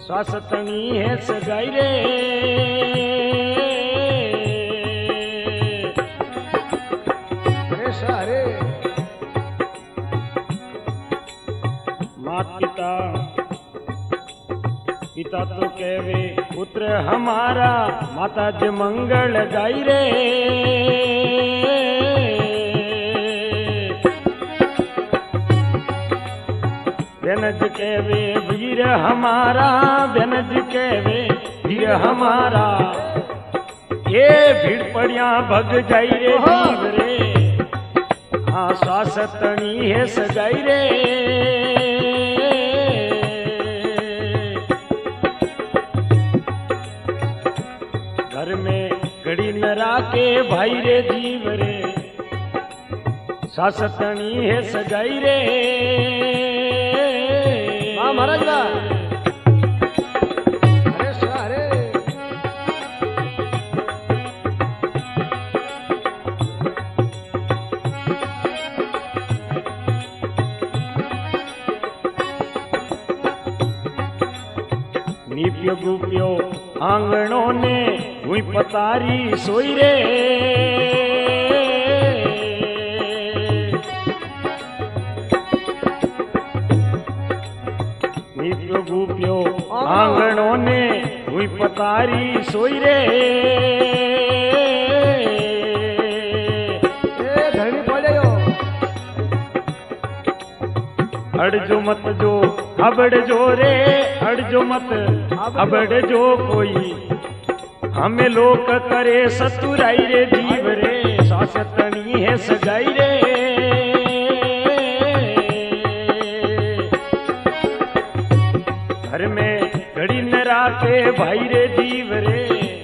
स्वासतनी है सगाई रे सारे मात पिता पिता तो कहवे पुत्र हमारा माता ज मंगल गाई रे बेनज कहवे वीर हमारा बेनज कहवे वीर हमारा ये भीड़ पड़िया भग जाई रे जीव रे हाँ स्वासतनी है सगाई रे घर में घड़ी न राके भाई रे जीव रे स्वासतनी है सगाई रे महाराज अरे सारे नीप्यो गुप्यो आंगणों ने हुई पतारी सोई रे नीप्यो गुप्यो आंगणों ने हुई पतारी सोई रे धरनी पड़े अड़जो मत जो अबड़ जो रे अड़जो मत अबड़ जो कोई हमें लोक करे सतुराई रे जीव रे स्वासतनी है सगाई रे घर में घड़ी न राखे भाई रे जीव रे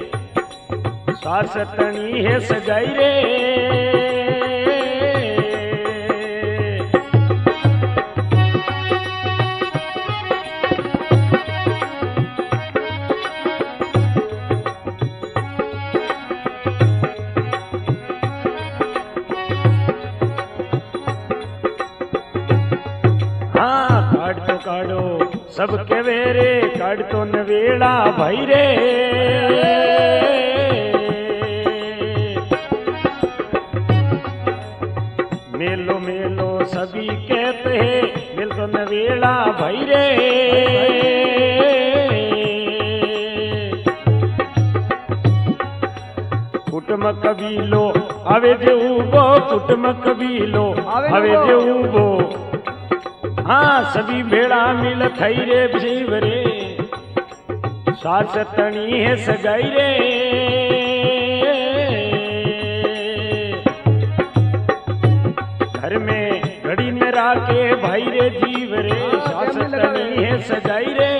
स्वासतनी है सगाई रे काढ़ो सब के वेरे काढ़ तो नवेड़ा भाई रे मेलो मेलो सभी कहते हैं मिल तो नवेड़ा भाई रे कुटुम कबीलो आवे जे उबो कुटुम कबीलो आवे जे उबो हाँ सभी भेड़ा मिल थई रे जीव रे स्वासतनी है सगाई रे घर में घड़ी न राके भाई रे जीव रे स्वासतनी है सगाई रे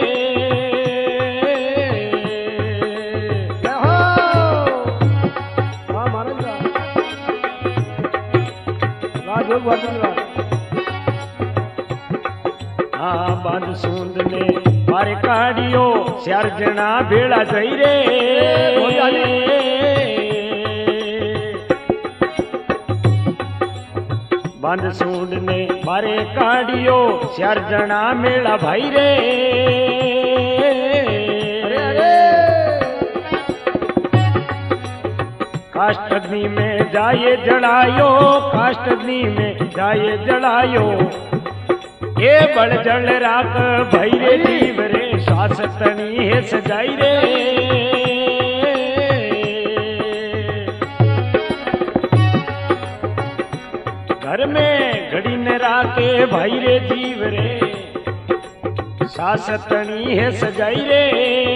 बांध सूंद ने मारे काढ़ियो चार जना भेड़ा जई रे बांध सूंद ने मारे काढ़ियो चार जना मेला भाई रे काष्ठ अग्नि में जाए जलायो काष्ठ अग्नि में जाए जलायो ये बड़ जल राख भाई रे जीव रे स्वासतनी है सगाई रे घर में घड़ी न राखे भाई रे जीव रे स्वासतनी है सगाई रे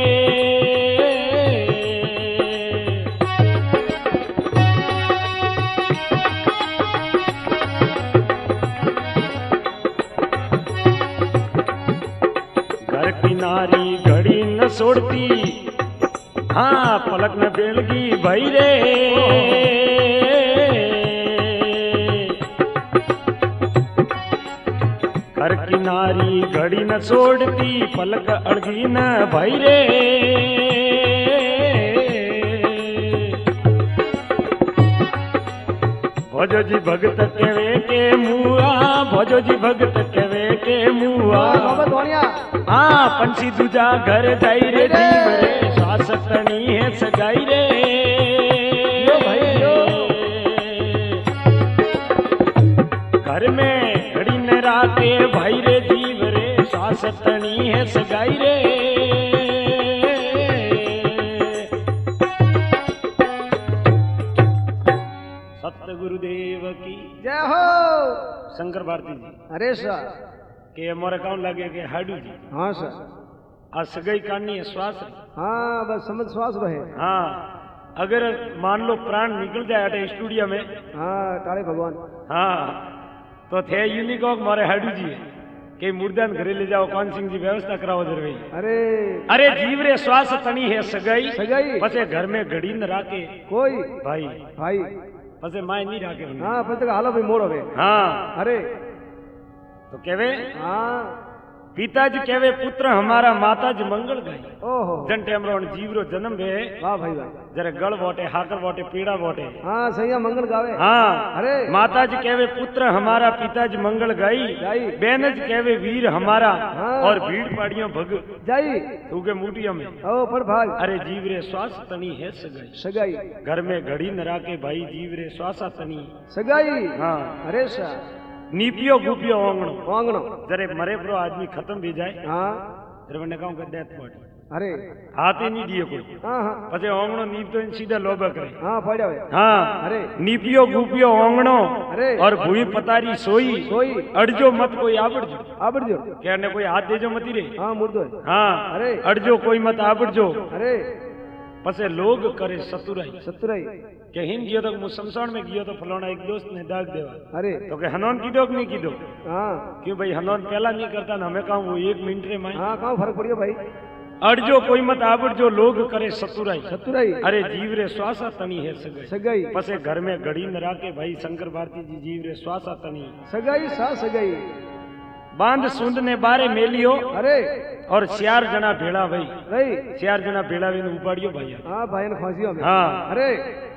नारी घड़ी न छोड़ती हाँ पलक न बेलगी भाई रे घर की नारी घड़ी न छोड़ती पलक अड़गी न भाई रे भोजो जी भगत केवे के मुआ भोजो जी भगत केवे के मुआ बाबा धोनिया हाँ पंछी दूजा घर जाई रे जीव रे श्वास तनी है सगाई रे यो भाई यो घर में घड़ी न राते भाई रे जीव रे श्वास तनी है सगाई रे गुरुदेव की जय हो शंकर भारती जी अरे सर के हमारे कौन लगे के हाडू जी हाँ सर आज सगाई काटनी है श्वास हाँ बस समझ श्वास रहे हाँ अगर मान लो प्राण निकल जाए अटे स्टूडियो में हाँ टाले भगवान हाँ तो थे यूनिको मारे हाडू जी है के मुर्दान घरे ले जाओ कौन सिंह जी व्यवस्था कराओ दर भाई अरे जीव रे श्वास तनी है सगाई सगाई पसे घर में घड़ी न राके कोई भाई भाई पसे माय नहीं राके हाँ पसे हालो भाई मोड़ो वे हाँ अरे तो केवे हाँ पिताजी केवे पुत्र हमारा माताजी मंगल गाई ओहो जन टेमरो जीवरो जन्म वे वाह भाई वाह जरे गल बोटे हाकर बोटे पीड़ा बोटे हाँ सही है मंगल गावे हाँ अरे माताजी केवे पुत्र हमारा पिताजी मंगल गाई गाई बेनज केवे वीर हमारा हाँ। और भीड़ पाड़ियों भग जाई तू के मुटिया में ओ पर भाग अरे जीव रे श्वास तनी है सगाई सगाई घर में घड़ी न राके भाई जीव रे श्वासा तनी सगाई हाँ अरे सर नीपियो गुपियो ओंगणो वांगणो जरे मरे प्रो आदमी खत्म भी जाए हाँ जरे मैंने कहूँ डेथ बॉडी अरे हाथ ही नहीं दिए कोई हाँ हाँ पछे ओंगणो नीप तो सीधा लोबा करे हाँ पड़ा हुए हाँ अरे नीपियो गुपियो ओंगणो अरे और भूई पतारी सोई सोई अड़जो मत कोई आबड़जो आबड़जो कहने कोई हाथ देजो मती रे हाँ मुर्दो है हाँ अरे अड़जो कोई मत आबड़जो अरे पसे लोग करे सतुराई सतुराई के हिन गियो तो मुझ शमशान में गियो तो फलाना एक दोस्त ने दाग देवा अरे तो के हनोन कीधो कि नहीं कीधो हाँ क्यों भाई हनोन पहला नहीं करता ना हमें कहूँ वो 1 मिनट रे माई हाँ कहाँ फर्क पड़ियो भाई अड़जो कोई मत आबड़जो लोग करे सतुराई सतुराई अरे जीव रे श्वासा तनी है सगाई सगाई पसे घर में घड़ी न राके भाई शंकर भारती जी जीव रे श्वासा तनी सगाई सा सगाई बांध सूंद ने बारे मेलियो अरे और 4 जना भेड़ा भाई भाई 4 जना भेड़ा भी उपाड़ियो भाई हाँ भाई ने फांसियों में हाँ अरे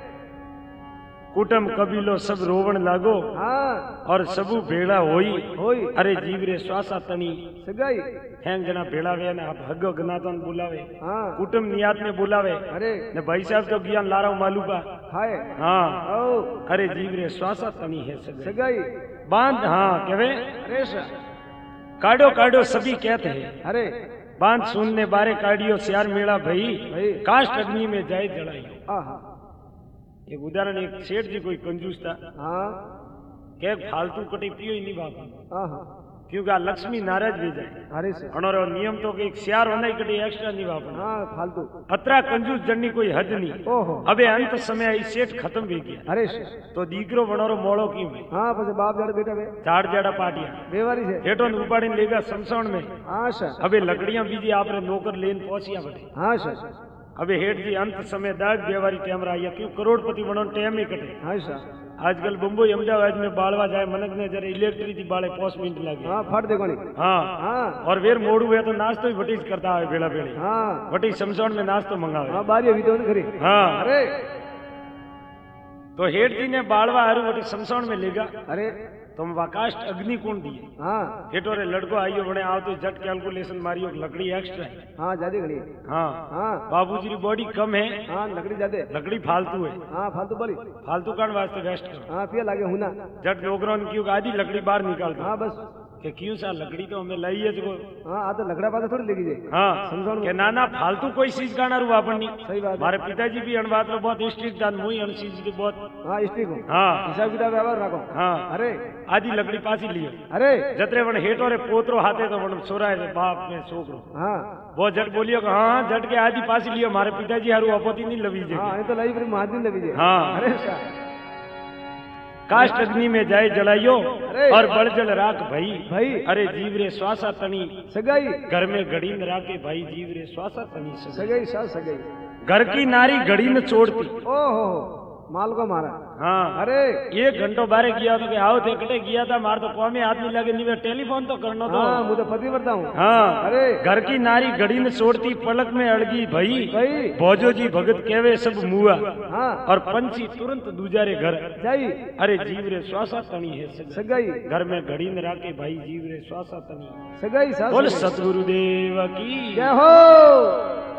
कुटुम कबीलो सब रोवण लागो हाँ और सबू भेड़ा होई होई अरे जीव रे श्वासा तनी सगाई हैंग जना भेड़ा वे ने भगो गनातन बुलावे हाँ कुटुम नियात ने बुलावे अरे ने भाई साहब तो ज्ञान लारा मालूपा खाए हाँ ओ अरे जीव रे श्वासा तनी है सगाई सगाई बांध हाँ केवे अरे सर काडो काडो सभी कहते हैं अरे बांध सुनने बारे काडियो 4 मेला भई भाई काष्ट अग्नि में जाए जड़ाइयो आहा एक उदाहरण एक सेठ जी कोई कंजूस था हाँ के फालतू कटे पियो ही नहीं बापा आहा क्योंकि आ लक्ष्मी नाराज भी जाए अरे सर अनोरो नियम तो कि 4 होना ही कटे एक्स्ट्रा नहीं बापा हाँ फालतू अतरा कंजूस जड़नी कोई हद नहीं ओहो अबे अंत समय आई सेठ खत्म भी गया अरे सर तो दीकरो वणोरो मोड़ो क्यों भाई हाँ પછી બાપ જાડે બેટા બે झाड़ जाड़ा पाटिया बेवारी છે हेठो उपाड़ी लेगा शमशान में हाँ सर अबे लकड़ियां बीजी आपरे नौकर लेन पहुंचिया बटे हाँ सर अबे हेठ जी अंत समय दाग बेवारी टेम रहा क्यों करोड़पति बनो टेम ही कटे हाँ सर आजकल बम्बई अहमदाबाद में बालवा जाए मनक ने जरा इलेक्ट्रिक थी बाले 5 मिनट लगे हाँ फट दे कोनी हाँ हाँ और वेर मोड़ू है तो नाश्तो ही वटीज करता है बेड़ा बेड़ी हाँ वटीज शमशान में नाश्तो मंगावे हाँ बारी अभी तो नहीं करी हाँ अरे तो हेठ जी ने बालवा हरू वटी शमशान में लेगा अरे तो हम वाकाष्ट अग्नि कौन दिए हाँ हेठो रे लड़को आइयो बने आओ तो झट कैलकुलेशन मारियो लकड़ी एक्स्ट्रा है हाँ ज्यादा घड़ी हाँ हाँ बाबूजी की बॉडी कम है हाँ लकड़ी ज्यादा लकड़ी फालतू है हाँ फालतू बोली फालतू कारण वास्ते वेस्ट करो हाँ पिया लागे हुना जट नौकरों ने क्यों आधी लकड़ी बाहर निकाल दो हाँ बस कि क्यों सा लकड़ी तो हमें लाई है जो हाँ आ तो लकड़ा पाता थोड़ी लेगी जे हाँ समझाओ के नाना फालतू कोई चीज गाना रू अपन सही बात है हमारे पिताजी भी अणबात में बहुत स्ट्रिक्ट था मुई अण चीज की बहुत हाँ स्त्री को हाँ हिसाब किताब व्यवहार रखो हाँ अरे आधी लकड़ी पासी लियो अरे जतरे वन हेठो रे पोतरो हाथे तो वन सोरा है बाप में छोकरो हाँ बहुत झट बोलियो कि हाँ झट के आधी पासी लियो हमारे पिताजी हारू अपोती नहीं लवी जे हाँ ये तो लाई फिर महादिन लगी जे हाँ अरे सर काष्ट अग्नि में जाए जलाइयो अरे और बड़ जल राख भाई भाई अरे जीव रे श्वासा तनी सगाई घर में घड़ी न राखे भाई जीव रे श्वासा तनी सगाई सगाई सा सगाई घर की नारी घड़ी न छोड़ती ओहो माल को मारा हाँ अरे 1 घंटो बारे गया तो आओ थे कटे गया था मार तो कौमे हाथ नहीं लगे नहीं टेलीफोन तो करना तो हाँ मुझे पति करता हूँ हाँ अरे घर की नारी घड़ी न छोड़ती पलक में अड़गी भई भाई भोजो जी भगत कहवे सब मुआ हाँ और पंछी तुरंत दूजारे घर जाई अरे जीव रे श्वासा तनी है सगाई घर में घड़ी न राके भाई जीव रे श्वासा तनी सगाई सास बोल सतगुरुदेव की जय हो